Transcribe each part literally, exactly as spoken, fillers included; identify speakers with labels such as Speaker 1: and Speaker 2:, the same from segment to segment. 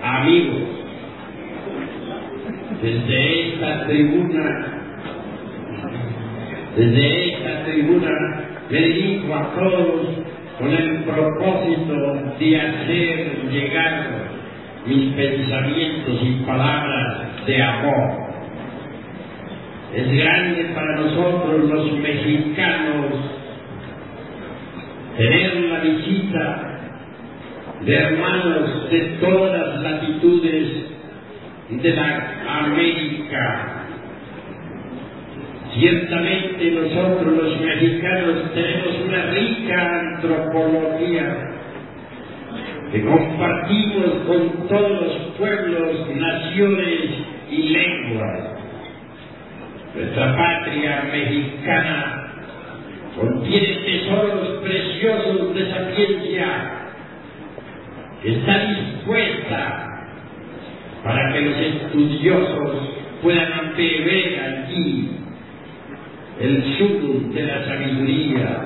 Speaker 1: amigos, desde esta tribuna, desde esta tribuna me dirijo a todos con el propósito de hacer llegar mis pensamientos y palabras de amor. Es grande para nosotros los mexicanos tener la visita de hermanos de todas las latitudes de la América. Ciertamente nosotros los mexicanos tenemos una rica antropología que compartimos con todos los pueblos, naciones y lenguas. Nuestra patria mexicana contiene tesoros preciosos de sapiencia que está dispuesta para que los estudiosos puedan beber allí el sumo de la sabiduría.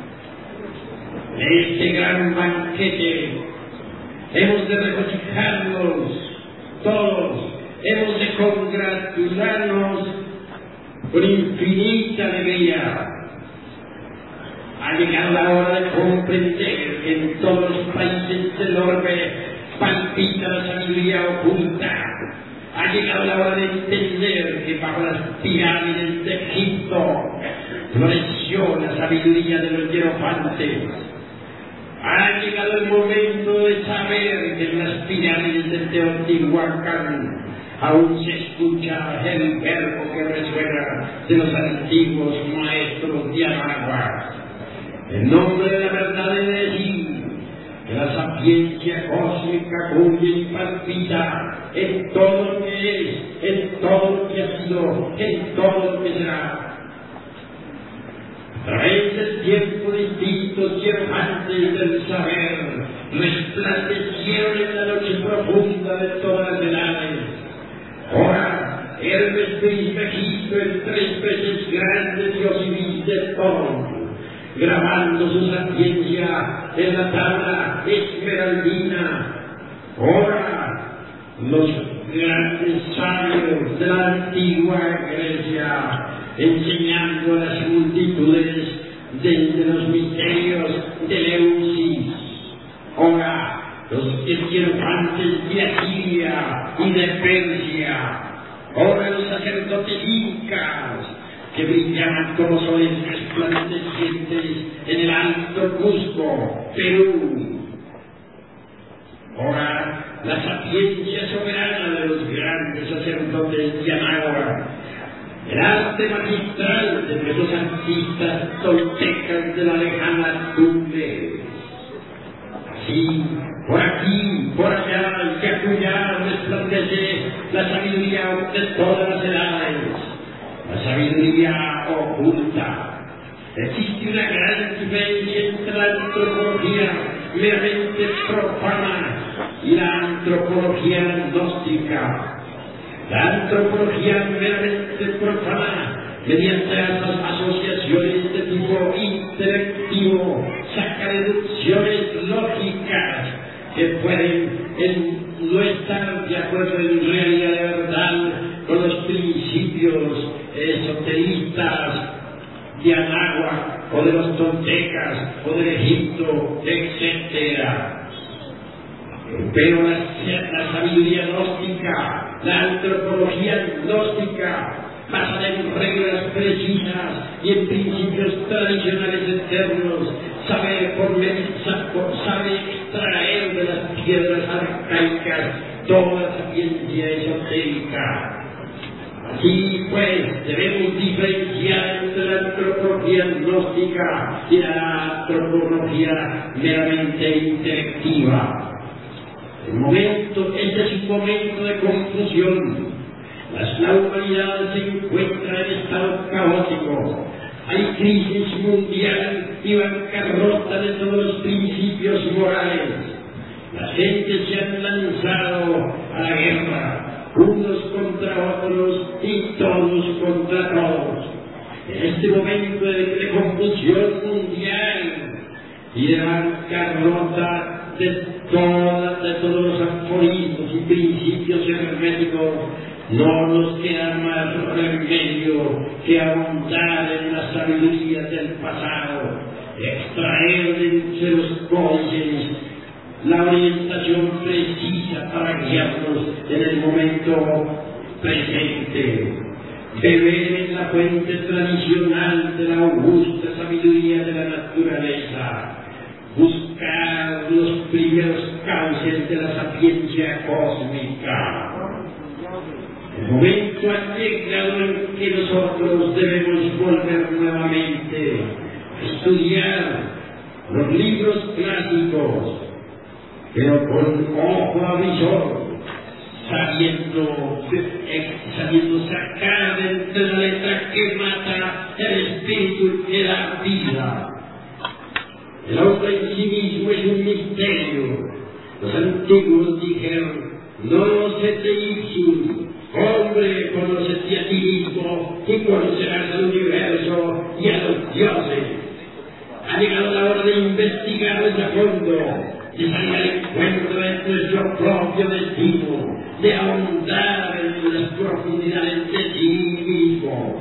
Speaker 1: En este gran banquete hemos de regocijarnos todos, hemos de congratularnos con infinita alegría. Ha llegado la hora de comprender que en todos los países del orbe palpita la sabiduría oculta. Ha llegado la hora de entender que bajo las pirámides de Egipto floreció la sabiduría de los hierofantes. Ha llegado el momento de saber que en las pirámides de Teotihuacán aún se escucha el verbo que resuena de los antiguos maestros de Anagua. En nombre de la verdad de decir que la sapiencia cósmica cuye y palpita en todo lo que es, en todo lo que ha sido, en todo lo que será. A través del tiempo distintos hierofantes del saber resplandecieron en la noche profunda de todas las edades. Ahora, Hermes Trismegisto, el tres veces grande dios civil de todo, grabando su sapiencia en la tabla esmeraldina. Ahora, los grandes sabios de la antigua Grecia, enseñando a las multitudes desde los misterios de Leusis. Ahora, los hierofantes de Asiria y de Persia. Ahora, los sacerdotes incas, que brillaban como soles resplandecientes en el Alto Cusco, Perú. Ahora, la sapiencia soberana de los grandes sacerdotes de Anáhuac, el arte magistral de nuestros artistas toltecas de la lejana Tumbes. Así, por aquí, por allá y acullá resplandece la sabiduría de todas las edades. La sabiduría oculta. Existe una gran diferencia entre la antropología meramente profana y la antropología gnóstica. La antropología meramente profana, mediante las asociaciones de tipo intelectivo, saca deducciones lógicas que pueden en, no estar de acuerdo en realidad de verdad con los principios esoteristas de Anáhuac o de los toltecas o del Egipto, etcétera. Pero la, la sabiduría gnóstica, la antropología gnóstica, basada en reglas precisas y en principios tradicionales eternos, sabe, por, sabe extraer de las piedras arcaicas toda la ciencia esotérica. Así pues, debemos diferenciar entre la antropología gnóstica y la antropología meramente intelectiva. El momento, este es un momento de confusión. La humanidad se encuentra en estado caótico. Hay crisis mundial y bancarrota de todos los principios morales. La gente se han lanzado a la guerra, unos contra otros y todos contra todos. En este momento de, de confusión mundial y de bancarrota de, toda, de todos los aforismos y fuego, no nos queda más remedio que ahondar en las sabidurías del pasado, extraer de entre los códices la orientación precisa para guiarnos en el momento presente, beber en la fuente tradicional de la augusta sabiduría de la naturaleza, buscar los primeros cauces de la sapiencia cósmica. El momento ha llegado en que nosotros debemos volver nuevamente a estudiar los libros clásicos, pero con ojo avisor, sabiendo, sabiendo sacar de entre la letra que mata el espíritu que da vida. El hombre en sí mismo es un misterio. Los antiguos dijeron: no se te ipsum, hombre, conócete a ti mismo y conocerás al universo y a los dioses. Ha llegado la hora de investigar a fondo, de salir al encuentro de nuestro propio destino, de ahondar en las profundidades de sí mismos.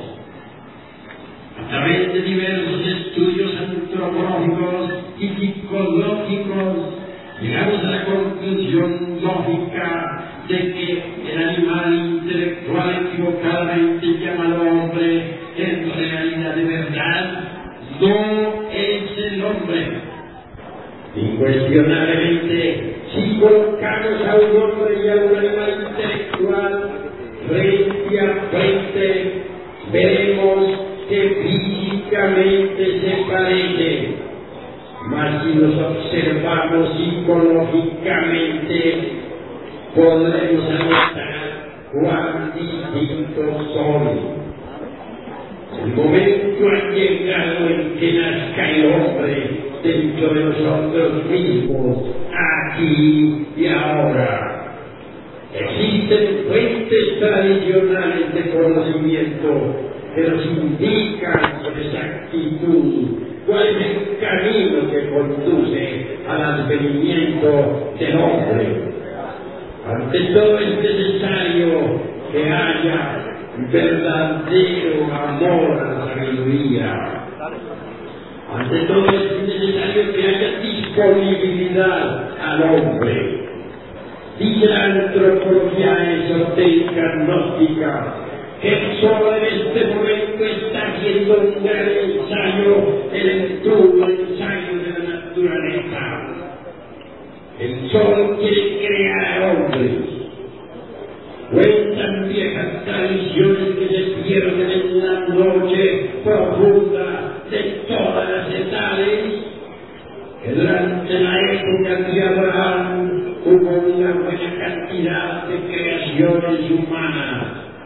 Speaker 1: A través de diversos estudios antropológicos y psicológicos, llegamos a la conclusión lógica de que el animal intelectual equivocadamente llamado hombre, en realidad de verdad, no es el hombre. Incuestionablemente, si colocamos a un hombre y a un animal intelectual frente a frente, veremos que físicamente se parecen, mas si los observamos psicológicamente, podremos anotar cuán distintos son. El momento ha llegado en que nazca el hombre dentro de nosotros mismos, aquí y ahora. Existen fuentes tradicionales de conocimiento que nos indican con exactitud cuál es el camino que conduce al advenimiento del hombre. Ante todo es necesario que haya verdadero amor a la sabiduría. Ante todo es necesario que haya disponibilidad al hombre. Dice la antropología esotérica gnóstica que solo en este momento está haciendo un gran ensayo, el duro ensayo de la naturaleza. El sol quiere crear hombres. Cuentan viejas tradiciones que se pierden en la noche profunda de todas las edades, que durante la época de Abraham hubo una buena cantidad de creaciones humanas.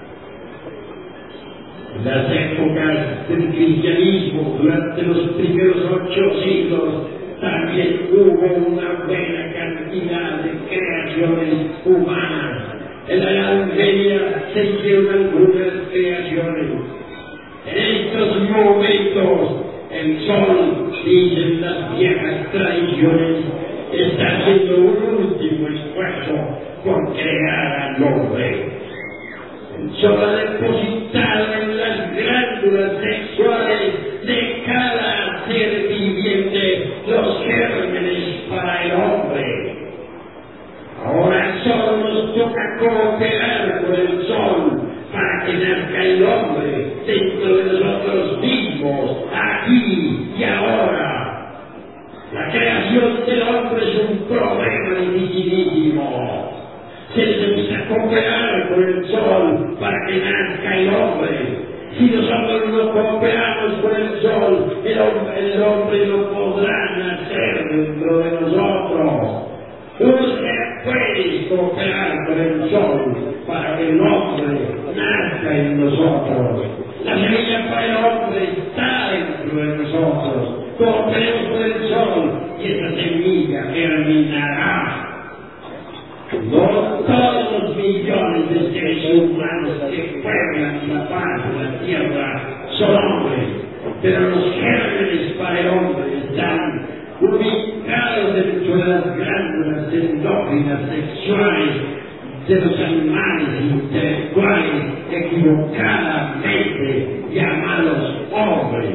Speaker 1: En las épocas del cristianismo, durante los primeros ocho siglos, también hubo una buena cantidad de creaciones humanas. En la Edad Media se hicieron algunas creaciones. En estos momentos, el sol, dicen las viejas tradiciones, está haciendo un último esfuerzo por crear al hombre. El sol ha depositado en las glándulas sexuales de cada ser viviente los gérmenes para el hombre. Ahora solo nos toca cooperar con el sol para que nazca el hombre dentro de nosotros mismos, aquí y ahora. La creación del hombre es un problema dificilísimo. Se necesita cooperar con el sol para que nazca el hombre. Si nosotros no cooperamos con el sol, el hombre, el hombre no podrá nacer dentro de nosotros. Usted puede cooperar con el sol para que el hombre nazca en nosotros. La semilla para el hombre está dentro de nosotros. Cooperemos con el sol y esa semilla germinará. No todos los millones de seres humanos que pueblan la paz de la tierra son hombres, pero los gérmenes para el hombre están ubicados dentro de las glándulas endócrinas sexuales de los animales intelectuales equivocadamente llamados hombres.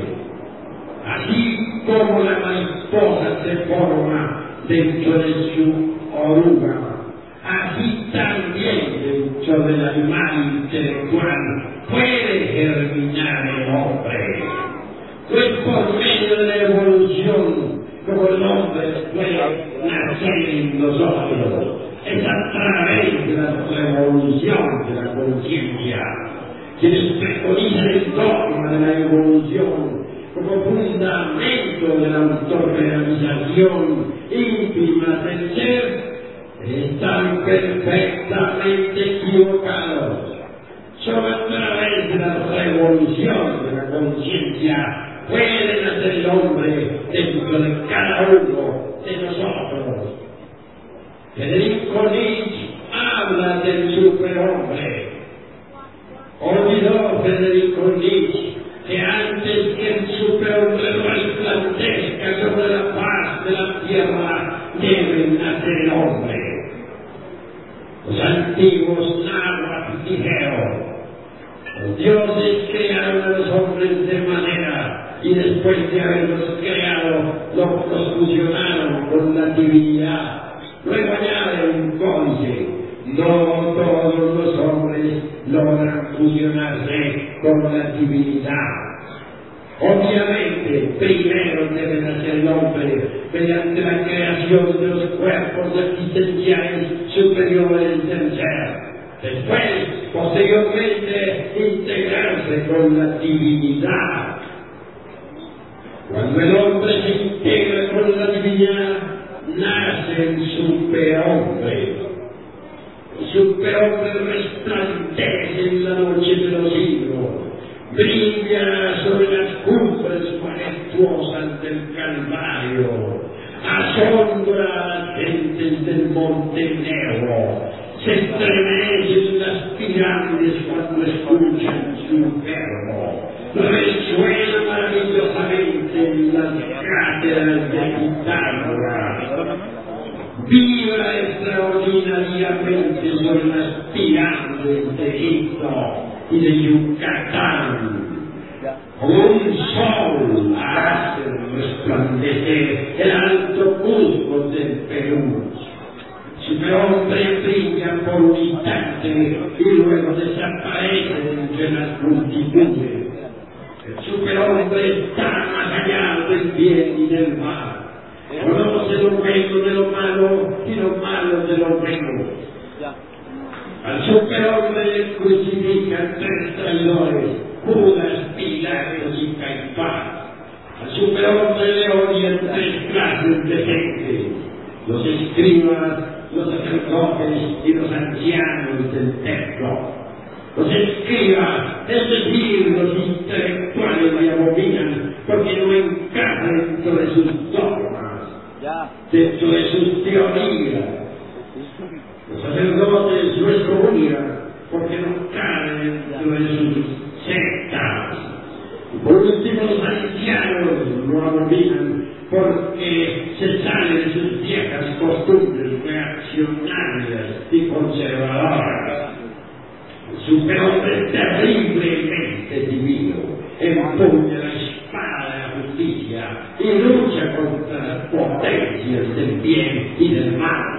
Speaker 1: Así como la mariposa se forma dentro de su oruga, así también dentro del animal intelectual puede germinar el hombre. No es por medio de la evolución como el hombre puede nacer en nosotros, es a través de la revolución de la conciencia. Quienes preconizan el dogma de la evolución como fundamento de la autorrealización íntima del ser, están perfectamente equivocados. Solo a través de la revolución de la conciencia puede nacer el hombre dentro de cada uno de nosotros. Federico Nietzsche habla del superhombre. Olvidó Federico Nietzsche que antes que el superhombre resplandezca sobre la faz de la tierra, debe nacer el hombre. Los antiguos náhuatl dijeron: los dioses crearon a los hombres de madera y después de haberlos creado, los fusionaron con la divinidad. Luego añade un códice: no todos los hombres logran fusionarse con la divinidad. Obviamente, primero debe nacer el hombre mediante la creación de los cuerpos existenciales superiores del ser. Después, posteriormente, integrarse con la divinidad. Cuando el hombre se integra con la divinidad, nace el superhombre. El superhombre resplandece en la noche de los siglos, brilla sobre las cumbres majestuosas del Calvario, asombra a las gentes del Monte Negro, se estremecen las pirámides cuando escuchan su verbo, resuena maravillosamente en las cátedras de Pitágoras, vibra extraordinariamente sobre las pirámides de Egipto y de Yucatán. Como un sol hace resplandecer el alto Cusco del Perú. El superhombre brilla por un instante y luego desaparece entre las multitudes. El superhombre está más allá del bien y del mal. Conoce lo bueno de lo malo y lo malo de lo bueno. Al superhombre le crucifican tres traidores: Judas, Pilatos y Caifás. Al superhombre le odian tres clases de gente: los escribas, los sacerdotes y los ancianos del templo. Los escribas, es decir, los intelectuales, le abominan porque no encaja dentro de sus dogmas, dentro de sus teorías. Los sacerdotes lo excomulgan porque no caen dentro de sus sectas. Y por último, los ancianos lo abominan porque se salen de sus viejas costumbres reaccionarias y conservadoras. El superhombre terriblemente divino empuña la espada de la justicia y lucha contra las potencias del bien y del mal.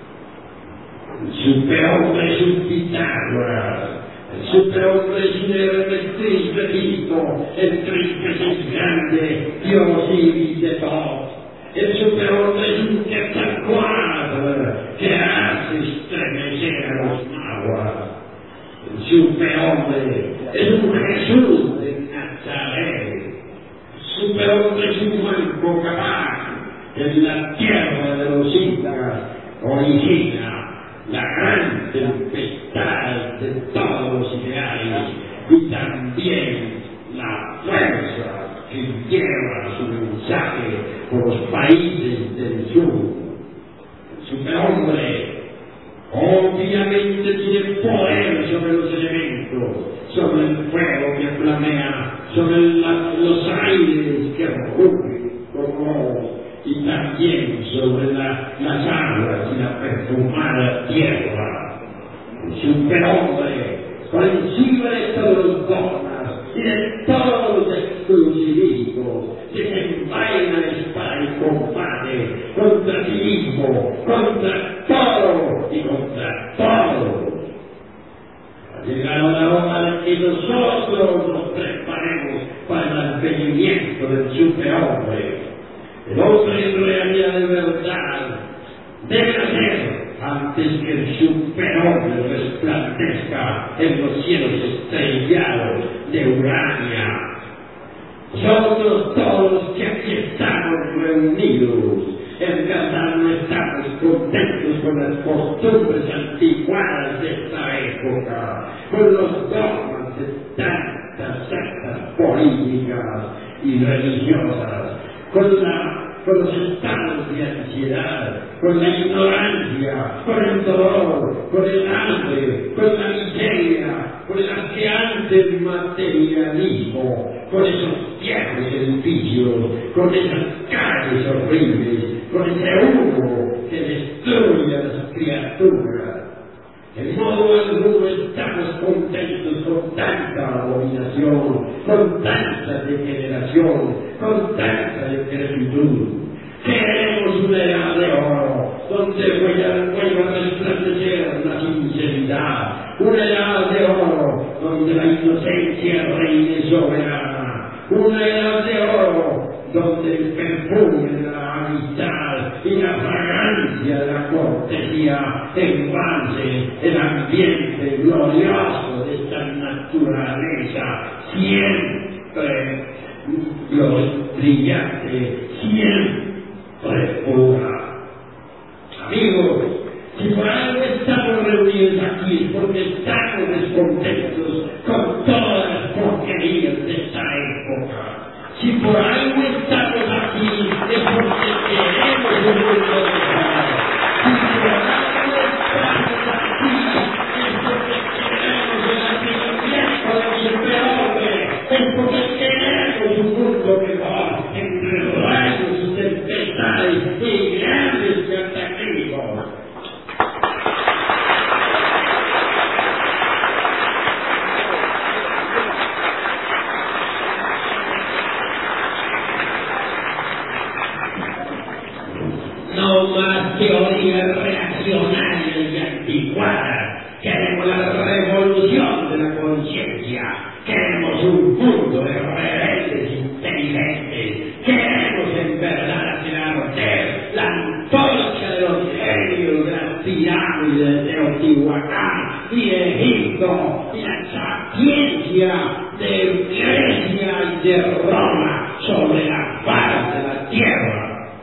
Speaker 1: El superhombre es un Pitágoras. El superhombre es un Hermetis Begisto, el tríceps grande, Dios y de todos. El superhombre es un Quetzalcóatl que hace estremecer a los náhuatl. El superhombre es un Jesús de Nazaret. El superhombre es un Manco Cápac que en la tierra de los incas origina la gran tempestad de todos los ideales y también la fuerza que lleva su mensaje por los países del sur. El superhombre obviamente tiene poder sobre los elementos, sobre el fuego que flamea, sobre la, los aires que rugen como y también sobre la, las aguas y la perfumada tierra. superhombre, por encima de todos los dogmas y de todos los exclusivismos que se envainan espada y combate contra sí mismo, contra todo y contra todos. Ha llegado la hora de que nosotros nos preparemos para el advenimiento del superhombre. El hombre en realidad de verdad debe nacer antes que el superhombre resplandezca en los cielos estrellados de Urania. Nosotros todos los que aquí estamos reunidos, en verdad no estamos contentos con las costumbres anticuadas de esta época, con los dogmas de tantas sectas políticas y religiosas, con la con los estados de ansiedad, con la ignorancia, con el dolor, con el hambre, con la miseria, con el asqueante materialismo, con esos viejos edificios, con esas calles horribles, con ese humo que destruye a las criaturas. De modo alguno estamos contentos con tanta abominación, con tanta degeneración, con tanta decrepitud. Queremos una edad de oro, donde vuelva a resplandecer la sinceridad, una edad de oro, donde la inocencia reine soberana, una edad de oro, donde el perfume de la amistad y la fragancia de la cortesía embalse el ambiente glorioso de esta naturaleza, siempre brillante, siempre pura. Amigos, si por algo estamos reunidos aquí es porque estamos descontentos con todas las porquerías de esta época. Si por algo estamos aquí es porque queremos un mundo mejor. Si por algo estamos aquí es porque queremos el advenimiento del superhombre. Es porque queremos un mundo mejor, entre rayos y tempestades y grandes cataclismos. No más teorías reaccionarias y anticuadas. Queremos la revolución de la conciencia. Queremos un mundo de rebeldes inteligentes. Queremos en verdad hacer arder la antorcha de los genios de las pirámides de Teotihuacán y de Egipto y la sapiencia de Grecia y de Roma sobre la faz de la tierra.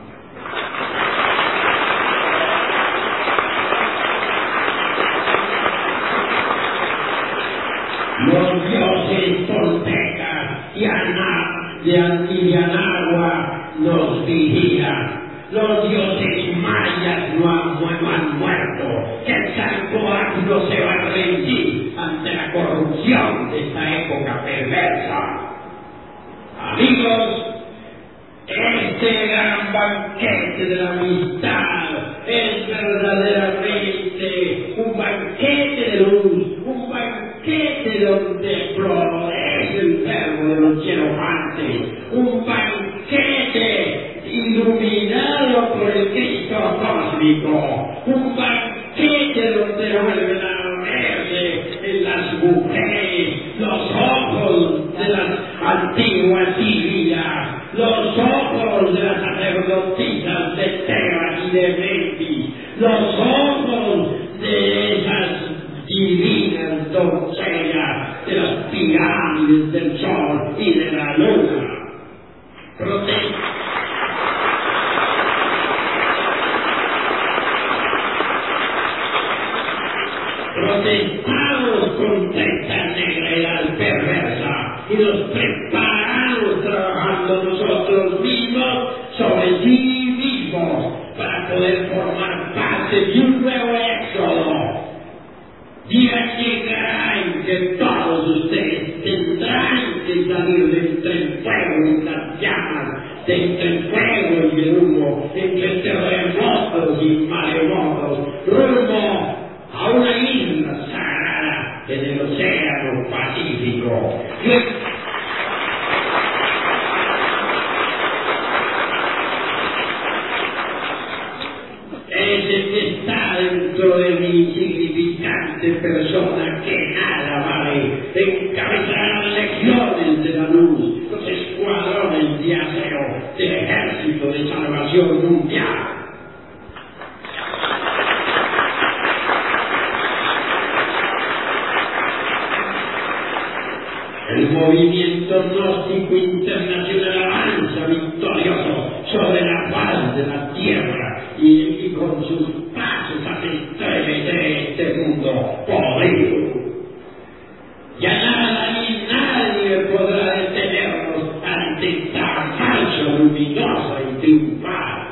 Speaker 1: Los dioses toltecas y de Anáhuac nos vigilan. Los dioses mayas no han, no han muerto. El santuario se va a rendir ante la corrupción de esta época perversa. Amigos, este gran banquete de la amistad es verdaderamente un banquete de luz, un banquete donde florece el verbo de los hierofantes, un banquete iluminado por el Cristo cósmico, un banquete donde vuelven a verse en las mujeres los ojos de las antiguas Sirias, los ojos de las sacerdotisas de Tebas y de Memphis, los ojos de esas divinas doncellas de las pirámides del sol y de la luna. Prote- Protestamos contra esta negredad perversa y nos preparamos trabajando nosotros mismos sobre sí mismos para poder formar parte de un nuevo éxodo. Día llegará en que todos ustedes tendrán que salir de entre el fuego y las llamas, de entre el fuego y el humo, entre terremotos y maremotos, rumbo a una isla sana ejemplo de mi insignificante persona que nada vale, encabezarán legiones de la luz, los escuadrones de acero del ejército de salvación mundial. El movimiento gnóstico internacional avanza victorioso sobre la faz de la tierra y, y con sus pasos hace estremecer este mundo podrido. Ya nada ni nadie podrá detenernos ante esta marcha luminosa y triunfal.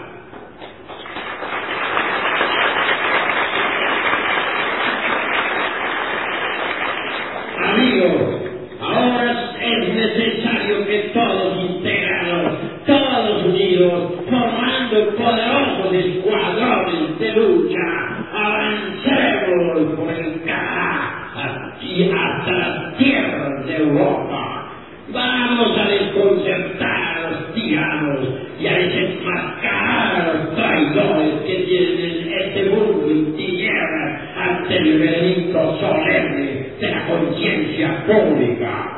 Speaker 1: Amigos, ahora es necesario que todos integrados, todos unidos, formando poderosos escuadrones de lucha, avancemos por el Canadá y hasta las tierras de Europa. Vamos a desconcertar a los tiranos y a desenmascarar a los traidores que tienen este mundo en tinieblas ante el veredicto solemne de la conciencia pública.